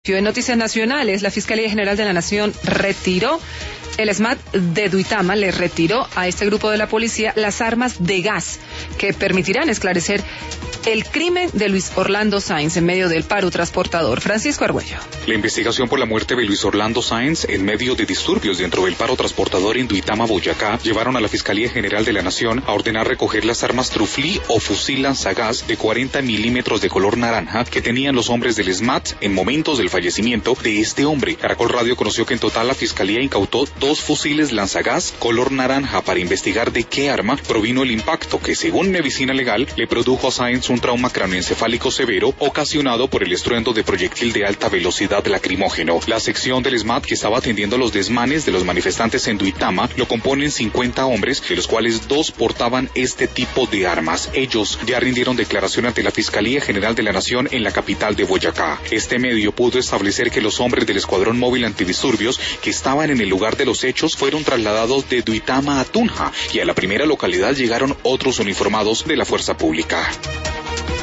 En noticias nacionales, la Fiscalía General de la Nación retiró el SMAT de Duitama, le retiró a este grupo de la policía las armas de gas que permitirán esclarecer el crimen de Luis Orlando Sáenz en medio del paro transportador. Francisco Argüello. La investigación por la muerte de Luis Orlando Sáenz en medio de disturbios dentro del paro transportador en Duitama, Boyacá, llevaron a la Fiscalía General de la Nación a ordenar recoger las armas truflí o fusil lanzagas de 40 milímetros de color naranja que tenían los hombres del SMAT en momentos del fallecimiento de este hombre. Caracol Radio conoció que en total la Fiscalía incautó 2 fusiles lanzagas color naranja para investigar de qué arma provino el impacto que, según medicina legal, le produjo a Sáenz un trauma cráneoencefálico severo ocasionado por el estruendo de proyectil de alta velocidad lacrimógeno. La sección del SMAT que estaba atendiendo los desmanes de los manifestantes en Duitama lo componen 50 hombres, de los cuales 2 portaban este tipo de armas. Ellos ya rindieron declaración ante la Fiscalía General de la Nación en la capital de Boyacá. Este medio pudo establecer que los hombres del Escuadrón Móvil Antidisturbios que estaban en el lugar de los hechos fueron trasladados de Duitama a Tunja y a la primera localidad llegaron otros uniformados de la fuerza pública.